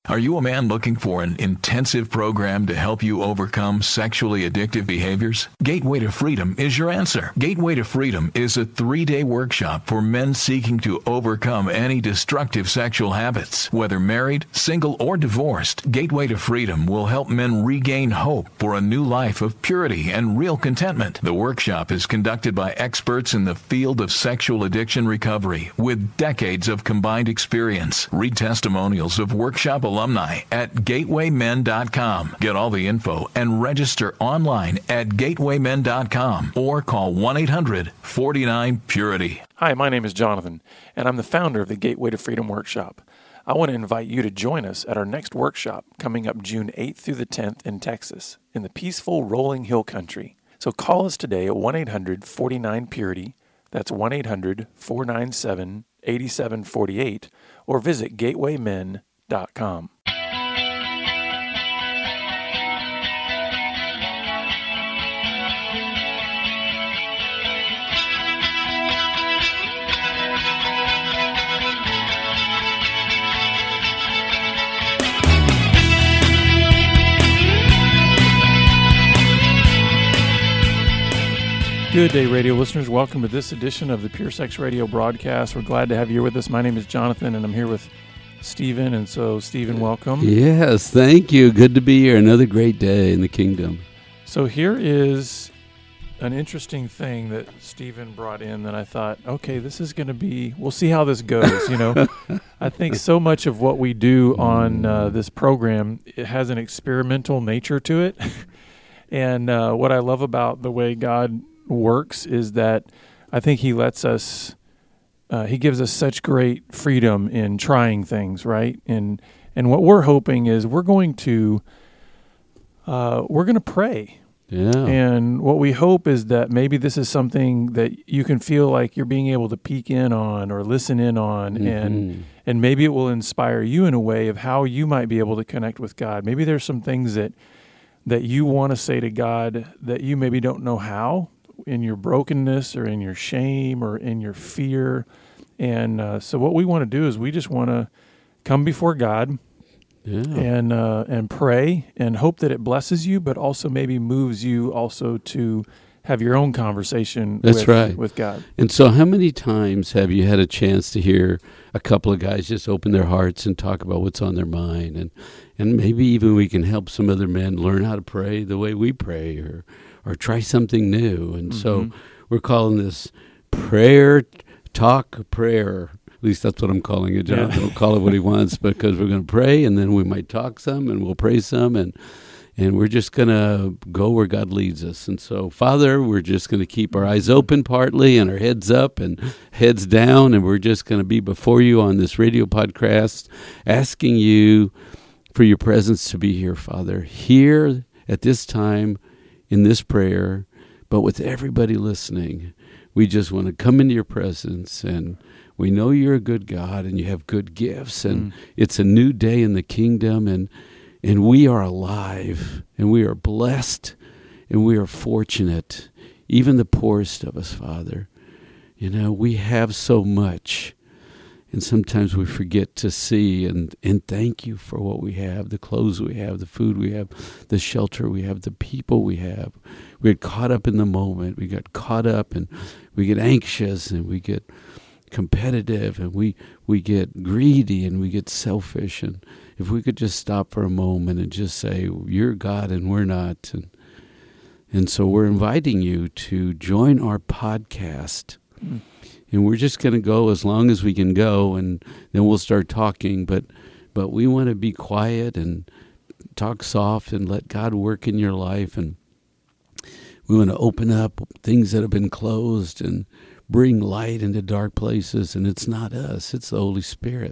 Are you a man looking for an intensive program to help you overcome sexually addictive behaviors? Gateway to Freedom is your answer. Gateway to Freedom is a 3-day workshop for men seeking to overcome any destructive sexual habits. Whether married, single, or divorced, Gateway to Freedom will help men regain hope for a new life of purity and real contentment. The workshop is conducted by experts in the field of sexual addiction recovery with decades of combined experience. Read testimonials of workshop alumni at gatewaymen.com. Get all the info and register online at gatewaymen.com or call 1-800-49-PURITY. Hi, my name is Jonathan, and I'm the founder of the Gateway to Freedom Workshop. I want to invite you to join us at our next workshop coming up June 8th through the 10th in Texas, in the peaceful Rolling Hill Country. So call us today at 1-800-49-PURITY. That's 1-800-497-8748, or visit gatewaymen.com. Good day, radio listeners. Welcome to this edition of the Pure Sex Radio broadcast. We're glad to have you here with us. My name is Jonathan, and I'm here with Stephen. And so, Stephen, welcome. Yes, thank you. Good to be here. Another great day in the kingdom. So here is an interesting thing that Stephen brought in that I thought, okay, this is going to be, we'll see how this goes. You know, I think so much of what we do on this program, it has an experimental nature to it. And what I love about the way God works is that I think he lets us, he gives us such great freedom in trying things, right? And what we're hoping is we're going to pray. Yeah. And what we hope is that maybe this is something that you can feel like you're being able to peek in on or listen in on, and maybe it will inspire you in a way of how you might be able to connect with God. Maybe there's some things that you want to say to God that you maybe don't know how, in your brokenness or in your shame or in your fear. And so what we want to do is we just want to come before God and pray and hope that it blesses you, but also maybe moves you also to have your own conversation with God. And so how many times have you had a chance to hear a couple of guys just open their hearts and talk about what's on their mind? And maybe even we can help some other men learn how to pray the way we pray, or try something new. And so we're calling this prayer. At least that's what I'm calling it. Jonathan will call it what he wants, because we're going to pray, and then we might talk some, and we'll pray some, and we're just going to go where God leads us. And so, Father, we're just going to keep our eyes open partly and our heads up and heads down, and we're just going to be before you on this radio podcast, asking you for your presence to be here, Father, here at this time in this prayer, but with everybody listening. We just want to come into your presence, and we know you're a good God and you have good gifts, and it's a new day in the kingdom, and we are alive, and we are blessed, and we are fortunate, even the poorest of us, Father. You know, we have so much, and sometimes we forget to see and thank you for what we have, the clothes we have, the food we have, the shelter we have, the people we have. We get caught up in the moment. We got caught up, and we get anxious, and we get competitive, and we get greedy, and we get selfish. And if we could just stop for a moment and just say, you're God and we're not. And so we're inviting you to join our podcast. And we're just going to go as long as we can go, and then we'll start talking. But we want to be quiet and talk soft and let God work in your life. And we want to open up things that have been closed and bring light into dark places. And it's not us, it's the Holy Spirit.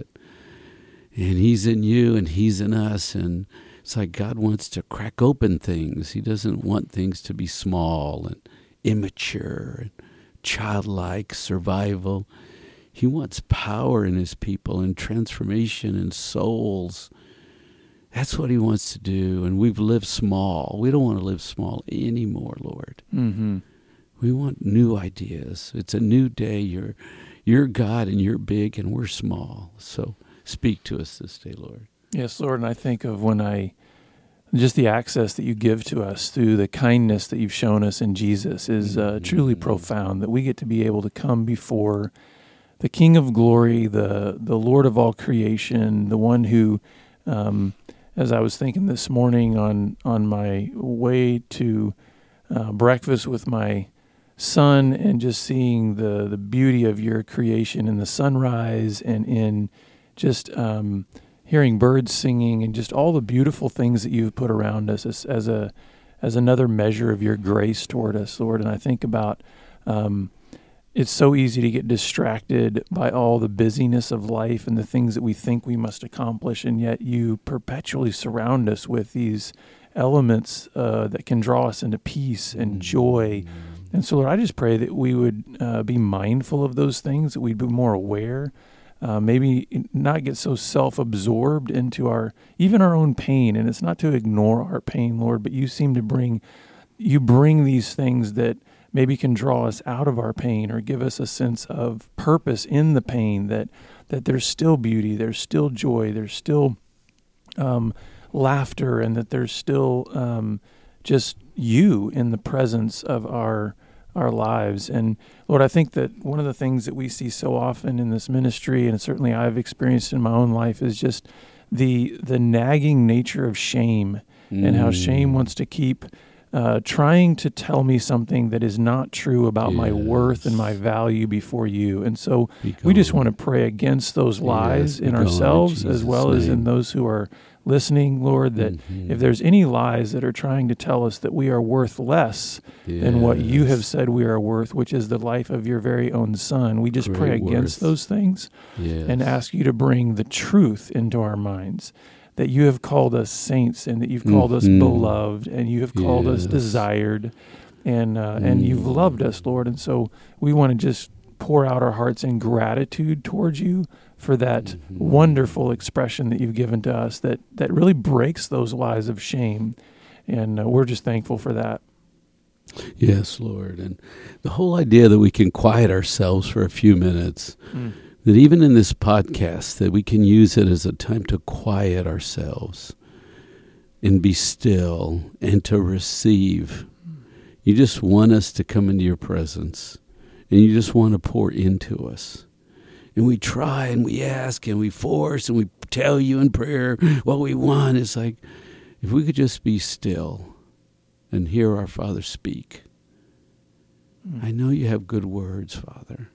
And He's in you and He's in us. And it's like God wants to crack open things. He doesn't want things to be small and immature and childlike survival. He wants power in His people and transformation in souls. That's what He wants to do. And we've lived small. We don't want to live small anymore, Lord. We want new ideas. It's a new day. You're God, and you're big, and we're small. So speak to us this day, Lord. Yes, Lord, and I think of just the access that you give to us through the kindness that you've shown us in Jesus is truly profound, that we get to be able to come before the King of glory, the Lord of all creation, the one who, as I was thinking this morning on my way to breakfast with my son and just seeing the beauty of your creation in the sunrise and in just hearing birds singing and just all the beautiful things that you've put around us as another measure of your grace toward us, Lord. And I think about it's so easy to get distracted by all the busyness of life and the things that we think we must accomplish, and yet you perpetually surround us with these elements that can draw us into peace and joy. And so, Lord, I just pray that we would be mindful of those things, that we'd be more aware, maybe not get so self-absorbed into our own pain. And it's not to ignore our pain, Lord, but you seem to bring these things that maybe can draw us out of our pain or give us a sense of purpose in the pain, that there's still beauty, there's still joy, there's still laughter, and that there's still just you in the presence of our lives. And Lord, I think that one of the things that we see so often in this ministry, and certainly I've experienced in my own life, is just the nagging nature of shame and how shame wants to keep trying to tell me something that is not true about my worth and my value before you. And so we just want to pray against those lies in ourselves as well as in those who are listening, Lord, that if there's any lies that are trying to tell us that we are worth less than what you have said we are worth, which is the life of your very own Son, we just pray against those things and ask you to bring the truth into our minds, that you have called us saints and that you've called us beloved and you have called us desired and you've loved us, Lord. And so we want to just pour out our hearts in gratitude towards you for that wonderful expression that you've given to us that really breaks those lies of shame. And we're just thankful for that. Yes, Lord. And the whole idea that we can quiet ourselves for a few minutes, that even in this podcast, that we can use it as a time to quiet ourselves and be still and to receive. You just want us to come into your presence, and you just want to pour into us. And we try and we ask and we force and we tell you in prayer what we want. It's like, if we could just be still and hear our Father speak. I know you have good words, Father.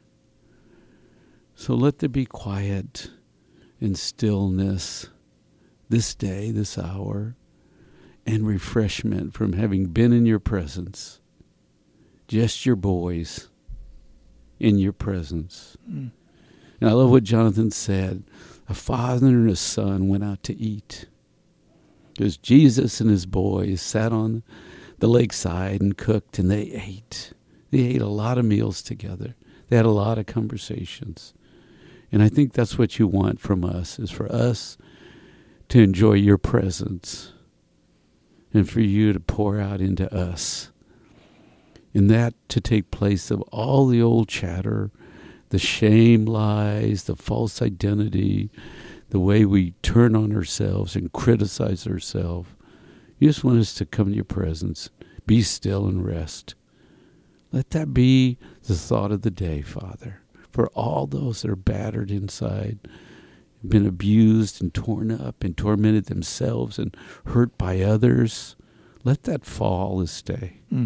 So let there be quiet and stillness this day, this hour, and refreshment from having been in your presence. Just your boys in your presence. And I love what Jonathan said. A father and a son went out to eat. Because Jesus and his boys sat on the lakeside and cooked, and they ate. They ate a lot of meals together. They had a lot of conversations. And I think that's what you want from us, is for us to enjoy your presence and for you to pour out into us. And that to take place of all the old chatter, the shame lies, the false identity, the way we turn on ourselves and criticize ourselves. You just want us to come to your presence, be still and rest. Let that be the thought of the day, Father, for all those that are battered inside, been abused and torn up and tormented themselves and hurt by others. Let that fall this day. And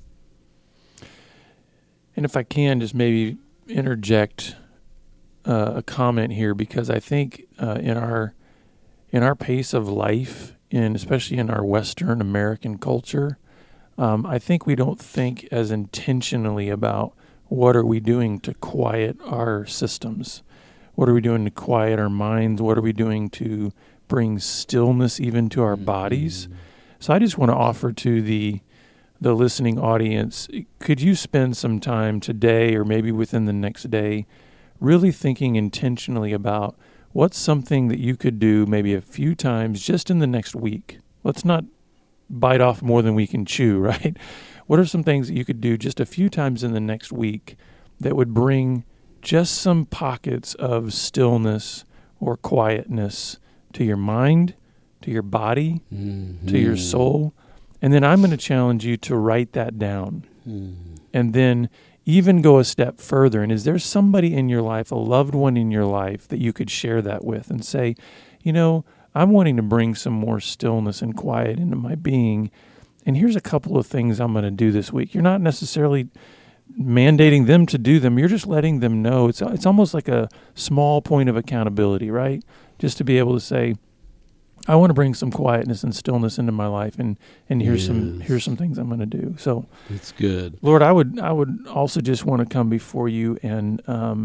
if I can, just maybe interject a comment here, because I think in our pace of life, and especially in our Western American culture, I think we don't think as intentionally about what are we doing to quiet our systems. What are we doing to quiet our minds? What are we doing to bring stillness even to our bodies? So I just want to offer to the listening audience, could you spend some time today or maybe within the next day really thinking intentionally about what's something that you could do maybe a few times just in the next week? Let's not bite off more than we can chew, right? What are some things that you could do just a few times in the next week that would bring just some pockets of stillness or quietness to your mind, to your body, Mm-hmm. to your soul. And then I'm going to challenge you to write that down. And then even go a step further. And is there somebody in your life, a loved one in your life, that you could share that with and say, I'm wanting to bring some more stillness and quiet into my being. And here's a couple of things I'm going to do this week. You're not necessarily mandating them to do them. You're just letting them know. It's almost like a small point of accountability, right? Just to be able to say, I want to bring some quietness and stillness into my life, and here's some things I'm going to do. So it's good, Lord. I would also just want to come before you, and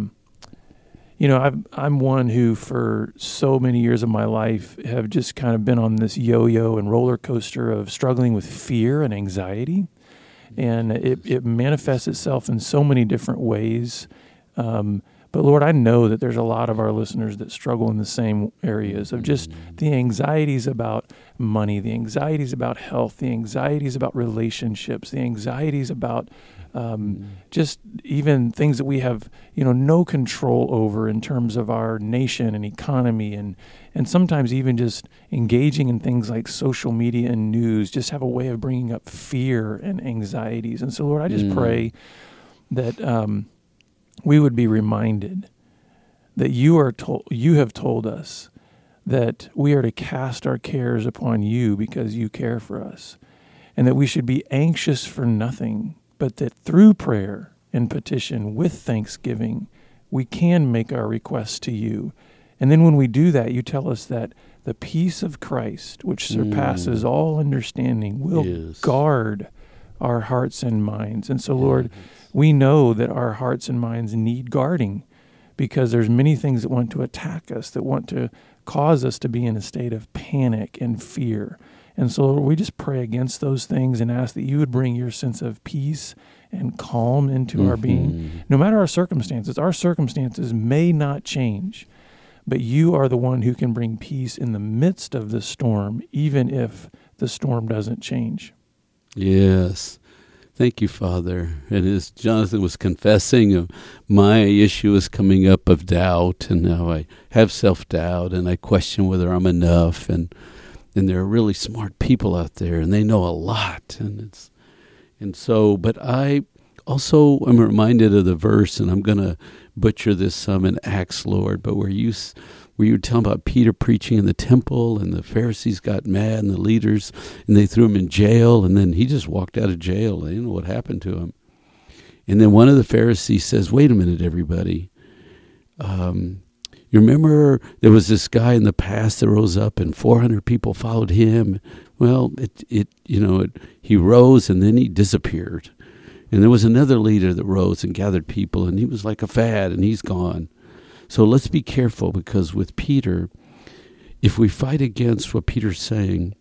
I'm one who for so many years of my life have just kind of been on this yo-yo and roller coaster of struggling with fear and anxiety, and it manifests itself in so many different ways. But Lord, I know that there's a lot of our listeners that struggle in the same areas of just the anxieties about money, the anxieties about health, the anxieties about relationships, the anxieties about just even things that we have, no control over in terms of our nation and economy, and sometimes even just engaging in things like social media and news just have a way of bringing up fear and anxieties. And so, Lord, I just pray that we would be reminded that you have told us that we are to cast our cares upon you because you care for us, and that we should be anxious for nothing, but that through prayer and petition with thanksgiving, we can make our requests to you. And then when we do that, you tell us that the peace of Christ, which surpasses all understanding, will guard our hearts and minds. And so, Lord, we know that our hearts and minds need guarding because there's many things that want to attack us, that want to cause us to be in a state of panic and fear. And so, Lord, we just pray against those things and ask that you would bring your sense of peace and calm into our being. No matter our circumstances may not change, but you are the one who can bring peace in the midst of the storm, even if the storm doesn't change. Yes. Thank you, Father. And as Jonathan was confessing, my issue is coming up of doubt, and now I have self-doubt, and I question whether I'm enough, and there are really smart people out there, and they know a lot, but I also am reminded of the verse, and I'm going to butcher this some in Acts, Lord, but where you were telling about Peter preaching in the temple, and the Pharisees got mad, and the leaders, and they threw him in jail, and then he just walked out of jail. They didn't know what happened to him. And then one of the Pharisees says, wait a minute, everybody. You remember there was this guy in the past that rose up, and 400 people followed him. Well, he rose, and then he disappeared. And there was another leader that rose and gathered people, and he was like a fad, and he's gone. So let's be careful, because with Peter, if we fight against what Peter's saying,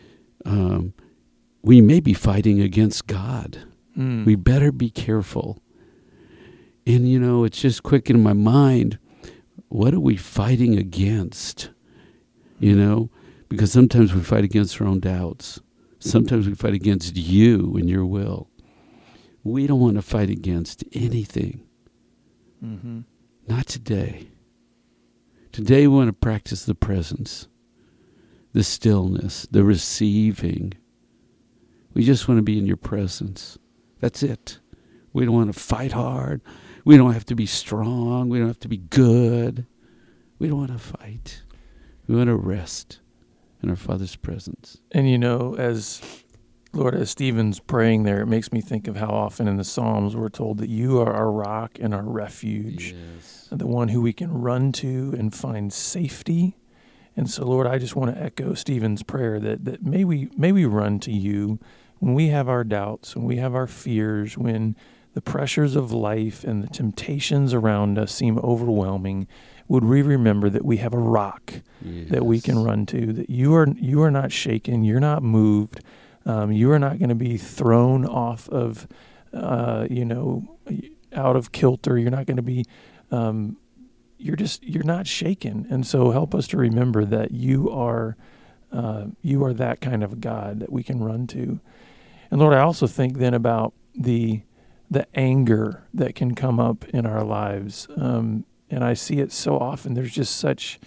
we may be fighting against God. We better be careful. And, it's just quick in my mind, what are we fighting against? Because sometimes we fight against our own doubts. Sometimes we fight against you and your will. We don't want to fight against anything. Not today. Today we want to practice the presence, the stillness, the receiving. We just want to be in your presence. That's it. We don't want to fight hard. We don't have to be strong. We don't have to be good. We don't want to fight. We want to rest in our Father's presence. And as Stephen's praying there, it makes me think of how often in the Psalms we're told that you are our rock and our refuge, the one who we can run to and find safety. And so, Lord, I just want to echo Stephen's prayer that may we run to you when we have our doubts, when we have our fears, when the pressures of life and the temptations around us seem overwhelming. Would we remember that we have a rock that we can run to, that you are not shaken, you're not moved. You are not going to be thrown off of, out of kilter. You're not going to be, you're not shaken. And so help us to remember that you are that kind of God that we can run to. And Lord, I also think then about the anger that can come up in our lives. And I see it so often. There's just such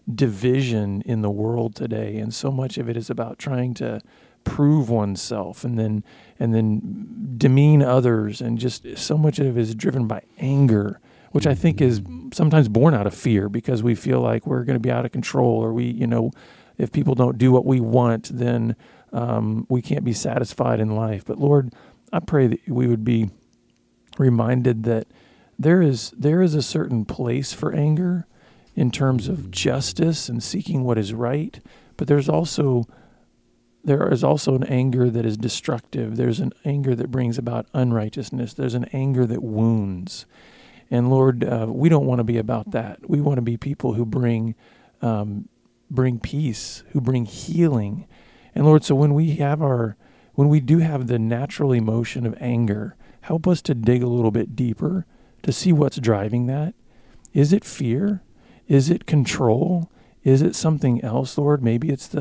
division in the world today, and so much of it is about trying to prove oneself and then demean others, and just so much of it is driven by anger, which I think is sometimes born out of fear, because we feel like we're going to be out of control, or if people don't do what we want, then we can't be satisfied in life. But Lord, I pray that we would be reminded that there is a certain place for anger in terms of justice and seeking what is right, but there is also an anger that is destructive. There's an anger that brings about unrighteousness. There's an anger that wounds. And Lord, we don't want to be about that. We want to be people who bring peace, who bring healing. And Lord, so when we do have the natural emotion of anger, help us to dig a little bit deeper to see what's driving that. Is it fear? Is it control? Is it something else, Lord? Maybe it's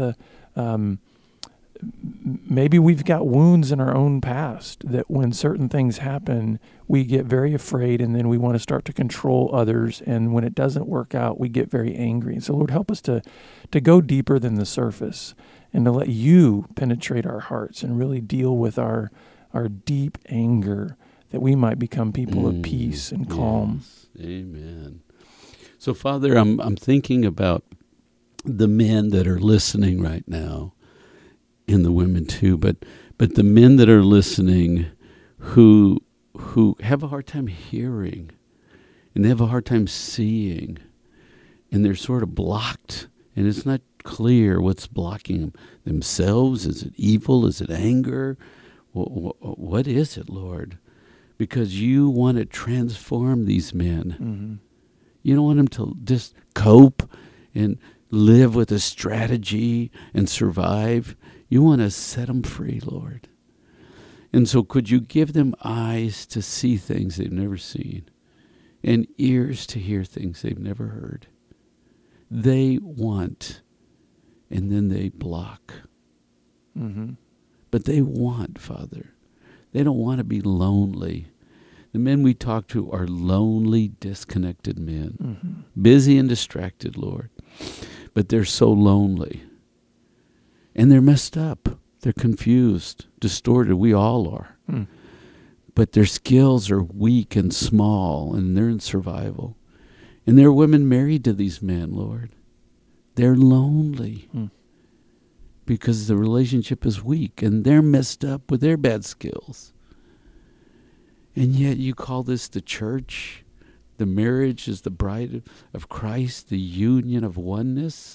maybe we've got wounds in our own past that when certain things happen, we get very afraid, and then we want to start to control others. And when it doesn't work out, we get very angry. And so, Lord, help us to go deeper than the surface and to let you penetrate our hearts and really deal with our deep anger, that we might become people of peace and calm. Yes. Amen. So, Father, I'm thinking about the men that are listening right now, and the women too, but the men that are listening who have a hard time hearing, and they have a hard time seeing, and they're sort of blocked, and it's not clear what's blocking them. Themselves? Is it evil? Is it anger? What is it, Lord? Because you want to transform these men. Mm-hmm. You don't want them to just cope and live with a strategy and survive. You want to set them free, Lord. And so could you give them eyes to see things they've never seen, and ears to hear things they've never heard? They want, and then they block. Mm-hmm. But they want, Father. They don't want to be lonely. The men we talk to are lonely, disconnected men. Mm-hmm. Busy and distracted, Lord. But they're so lonely. And they're messed up. They're confused, distorted. We all are. Mm. But their skills are weak and small, and they're in survival. And there are women married to these men, Lord. They're lonely. Because the relationship is weak, and they're messed up with their bad skills. And yet you call this the church. The marriage is the bride of Christ, the union of oneness.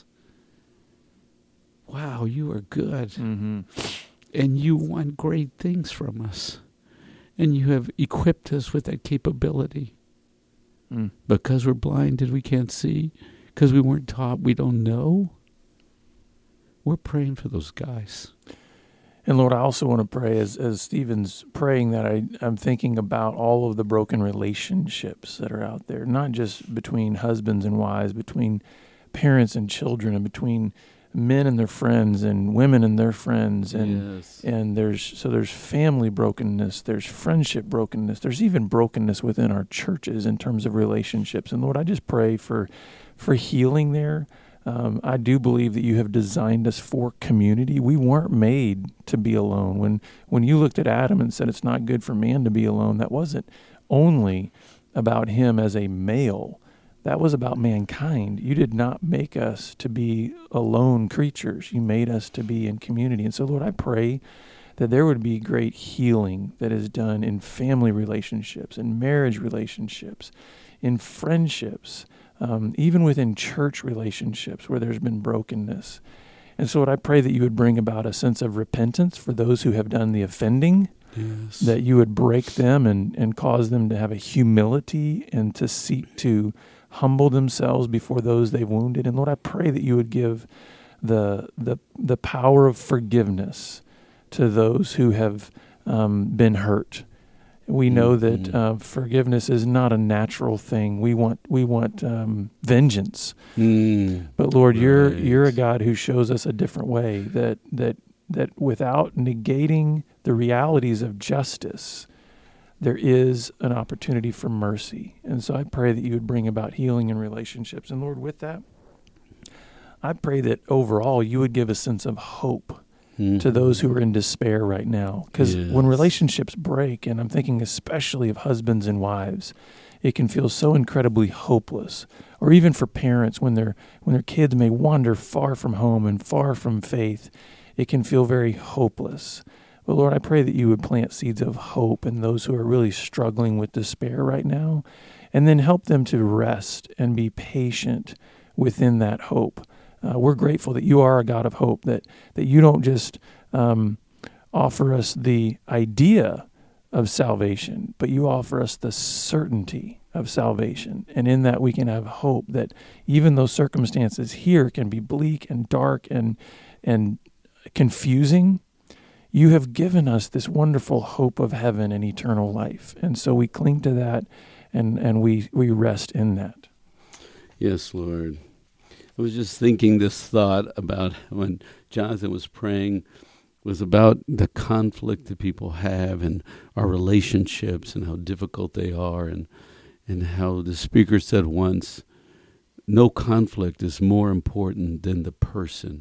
Wow, you are good. Mm-hmm. And you want great things from us. And you have equipped us with that capability. Because we're blinded, we can't see. Because we weren't taught, we don't know. We're praying for those guys. And Lord, I also want to pray, as Stephen's praying, that I'm thinking about all of the broken relationships that are out there, not just between husbands and wives, between parents and children, and between men and their friends and women and their friends. And Yes. and there's family brokenness, there's friendship brokenness, there's even brokenness within our churches in terms of relationships. And Lord, I just pray for healing there. I do believe that you have designed us for community. We weren't made to be alone. When you looked at Adam and said it's not good for man to be alone, that wasn't only about him as a male. That was about mankind. You did not make us to be alone creatures. You made us to be in community. And so, Lord, I pray that there would be great healing that is done in family relationships, in marriage relationships, in friendships, even within church relationships where there's been brokenness. And so, Lord, I pray that you would bring about a sense of repentance for those who have done the offending, Yes. that you would break them and cause them to have a humility and to seek to humble themselves before those they've wounded. And Lord, I pray that you would give the power of forgiveness to those who have been hurt. We know that forgiveness is not a natural thing. We want vengeance. But Lord, you're a God who shows us a different way, that without negating the realities of justice, there is an opportunity for mercy. And so I pray that you would bring about healing in relationships. And Lord, with that, I pray that overall you would give a sense of hope to those who are in despair right now. Because when relationships break, and I'm thinking especially of husbands and wives, it can feel so incredibly hopeless. Or even for parents, when their kids may wander far from home and far from faith, it can feel very hopeless. But Lord, I pray that you would plant seeds of hope in those who are really struggling with despair right now, and then help them to rest and be patient within that hope. We're grateful that you are a God of hope, that you don't just offer us the idea of salvation, but you offer us the certainty of salvation. And in that we can have hope that even though circumstances here can be bleak and dark and confusing, you have given us this wonderful hope of heaven and eternal life. And so we cling to that and we rest in that. Yes, Lord. I was just thinking this thought about when Jonathan was praying was about the conflict that people have and our relationships and how difficult they are, and how the speaker said once, no conflict is more important than the person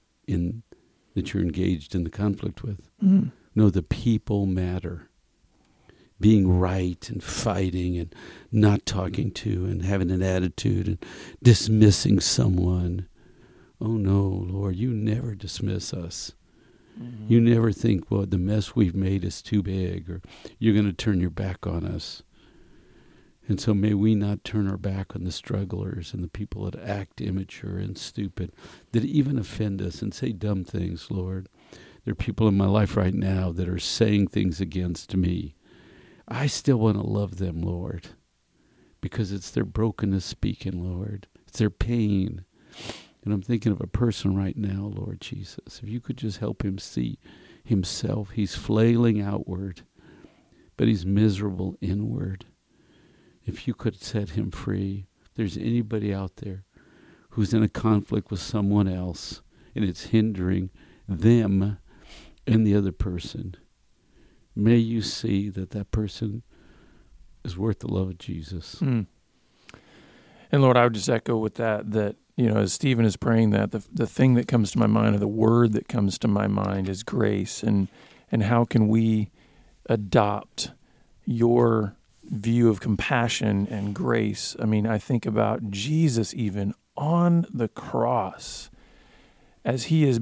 that you're engaged in the conflict with. Mm. No, the people matter. Being right and fighting and not talking to and having an attitude and dismissing someone. Oh no, Lord, you never dismiss us. Mm-hmm. You never think, well, the mess we've made is too big, or you're going to turn your back on us. And so may we not turn our back on the strugglers and the people that act immature and stupid, that even offend us and say dumb things, Lord. There are people in my life right now that are saying things against me. I still want to love them, Lord, because it's their brokenness speaking, Lord. It's their pain. And I'm thinking of a person right now, Lord Jesus. If you could just help him see himself. He's flailing outward, but he's miserable inward. If you could set him free. If there's anybody out there who's in a conflict with someone else and it's hindering them and the other person, may you see that person is worth the love of Jesus. Mm. And Lord, I would just echo with that, as Stephen is praying that, the thing that comes to my mind, or the word that comes to my mind, is grace. And how can we adopt your view of compassion and grace? I mean, I think about Jesus even on the cross, as he's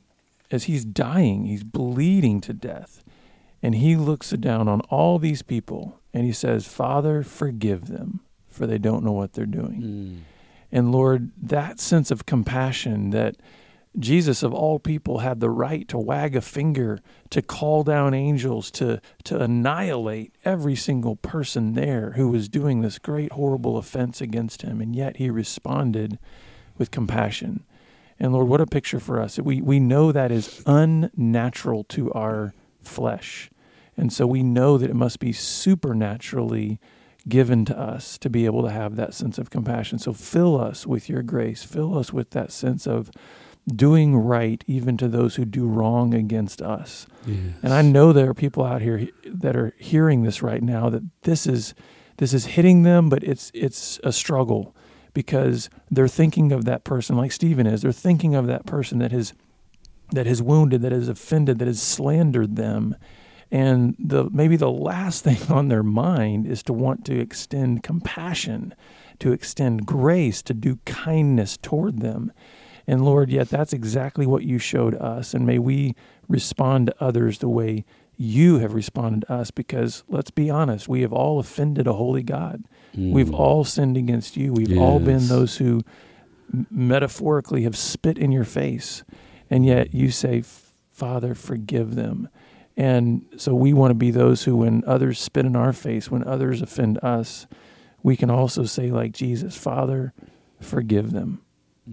dying, he's bleeding to death. And he looks down on all these people and he says, Father, forgive them, for they don't know what they're doing. Mm. And Lord, that sense of compassion that Jesus of all people had the right to wag a finger, to call down angels, to annihilate every single person there who was doing this great, horrible offense against him. And yet he responded with compassion. And Lord, what a picture for us. We know that is unnatural to our flesh. And so we know that it must be supernaturally given to us to be able to have that sense of compassion. So fill us with your grace. Fill us with that sense of doing right even to those who do wrong against us. Yes. And I know there are people out here that are hearing this right now, that this is hitting them, but it's a struggle, because they're thinking of that person like Stephen is. They're thinking of that person that has wounded, that has offended, that has slandered them. And maybe the last thing on their mind is to want to extend compassion, to extend grace, to do kindness toward them. And Lord, yet that's exactly what you showed us. And may we respond to others the way you have responded to us, because let's be honest, we have all offended a holy God. Mm. We've all sinned against you. We've all been those who metaphorically have spit in your face. And yet you say, Father, forgive them. And so we want to be those who, when others spit in our face, when others offend us, we can also say like Jesus, Father, forgive them.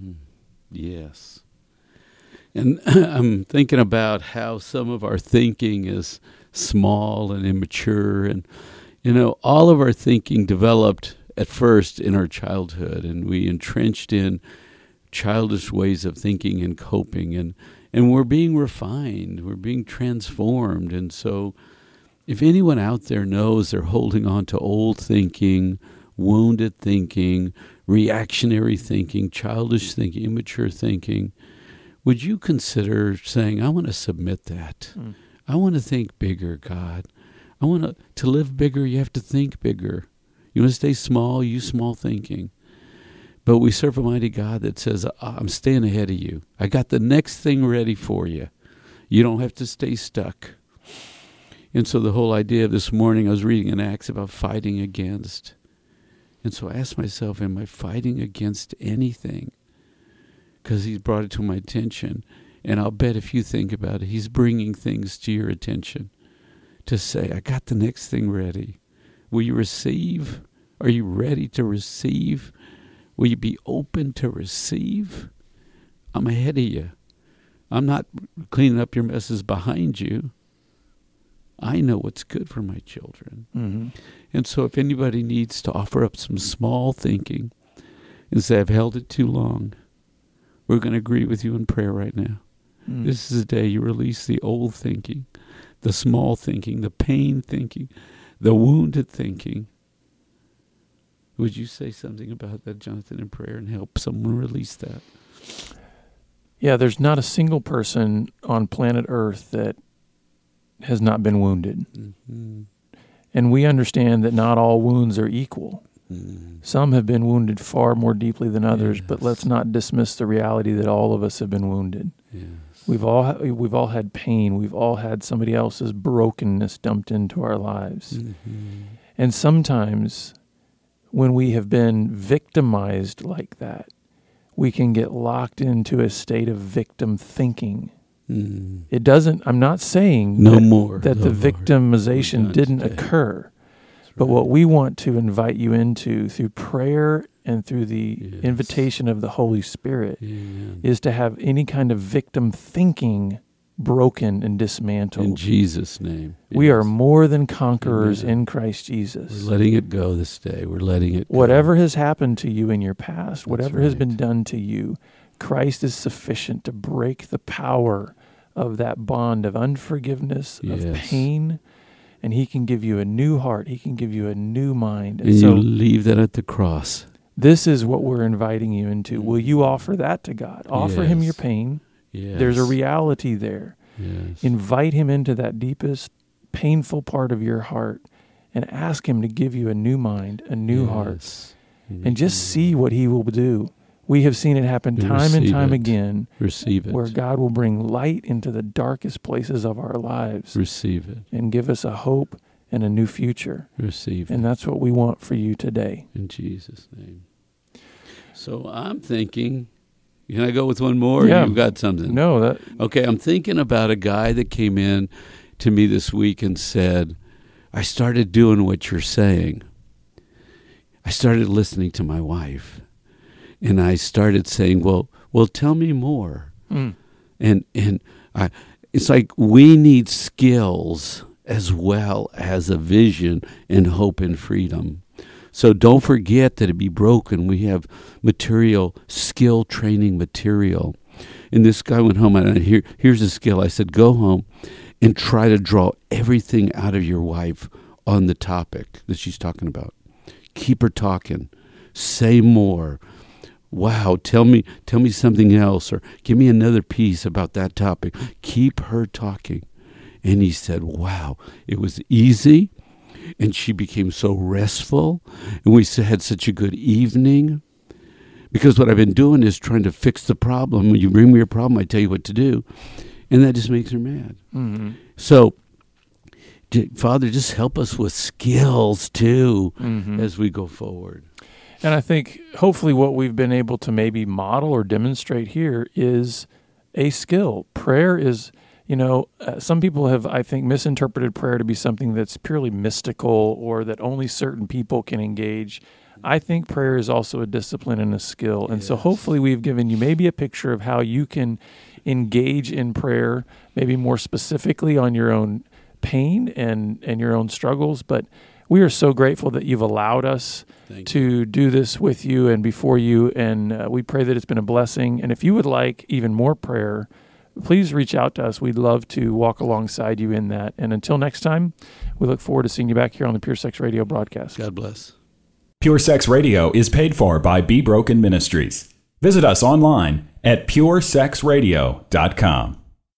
Yes. And I'm thinking about how some of our thinking is small and immature. And, all of our thinking developed at first in our childhood, and we entrenched in childish ways of thinking and coping, and we're being refined, we're being transformed. And so if anyone out there knows they're holding on to old thinking, wounded thinking, reactionary thinking, childish thinking, immature thinking, would you consider saying, I want to submit that. I want to think bigger, God. I want to live bigger, you have to think bigger. You want to stay small, use small thinking. But we serve a mighty God that says, I'm staying ahead of you. I got the next thing ready for you. You don't have to stay stuck. And so the whole idea of this morning, I was reading in Acts about fighting against. And so I asked myself, am I fighting against anything? Because he's brought it to my attention. And I'll bet if you think about it, he's bringing things to your attention to say, I got the next thing ready. Will you receive? Are you ready to receive? Will you be open to receive? I'm ahead of you. I'm not cleaning up your messes behind you. I know what's good for my children. Mm-hmm. And so if anybody needs to offer up some small thinking and say, I've held it too long, we're going to agree with you in prayer right now. Mm. This is the day you release the old thinking, the small thinking, the pain thinking, the wounded thinking. Would you say something about that, Jonathan, in prayer and help someone release that? Yeah, there's not a single person on planet Earth that has not been wounded. Mm-hmm. And we understand that not all wounds are equal. Mm. Some have been wounded far more deeply than others, but let's not dismiss the reality that all of us have been wounded. Yes. We've all had pain. We've all had somebody else's brokenness dumped into our lives. Mm-hmm. And sometimes when we have been victimized like that, we can get locked into a state of victim thinking. Mm. It doesn't, I'm not saying that the victimization didn't occur. But what we want to invite you into through prayer and through the invitation of the Holy Spirit is to have any kind of victim thinking broken and dismantled. In Jesus' name. We are more than conquerors in Christ Jesus. We're letting it go this day. We're letting it go. Whatever has happened to you in your past, whatever has been done to you, Christ is sufficient to break the power of that bond of unforgiveness, of pain. And he can give you a new heart. He can give you a new mind. And so you leave that at the cross. This is what we're inviting you into. Will you offer that to God? Offer him your pain. Yes. There's a reality there. Yes. Invite him into that deepest, painful part of your heart and ask him to give you a new mind, a new heart. And just see what he will do. We have seen it happen time and time again. Receive it. Where God will bring light into the darkest places of our lives. Receive it. And give us a hope and a new future. Receive it. And that's what we want for you today. In Jesus' name. So I'm thinking, can I go with one more? Yeah. You've got something. No. Okay, I'm thinking about a guy that came in to me this week and said, I started doing what you're saying. I started listening to my wife. And I started saying, well, tell me more. Mm. And it's like we need skills as well as a vision and hope and freedom. So don't forget that to be broken, we have material, skill training material. And this guy went home, and here's a skill. I said, go home and try to draw everything out of your wife on the topic that she's talking about. Keep her talking. Say more. Wow, tell me something else, or give me another piece about that topic. Keep her talking. And he said, wow, it was easy, and she became so restful, and we had such a good evening. Because what I've been doing is trying to fix the problem. When you bring me your problem, I tell you what to do, and that just makes her mad. Mm-hmm. So, Father, just help us with skills, too, as we go forward. And I think hopefully what we've been able to maybe model or demonstrate here is a skill. Prayer is, some people have, I think, misinterpreted prayer to be something that's purely mystical or that only certain people can engage. I think prayer is also a discipline and a skill. And so hopefully we've given you maybe a picture of how you can engage in prayer, maybe more specifically on your own pain and your own struggles. But we are so grateful that you've allowed us to do this with you and before you, and we pray that it's been a blessing. And if you would like even more prayer, please reach out to us. We'd love to walk alongside you in that. And until next time, we look forward to seeing you back here on the Pure Sex Radio broadcast. God bless. Pure Sex Radio is paid for by Be Broken Ministries. Visit us online at puresexradio.com.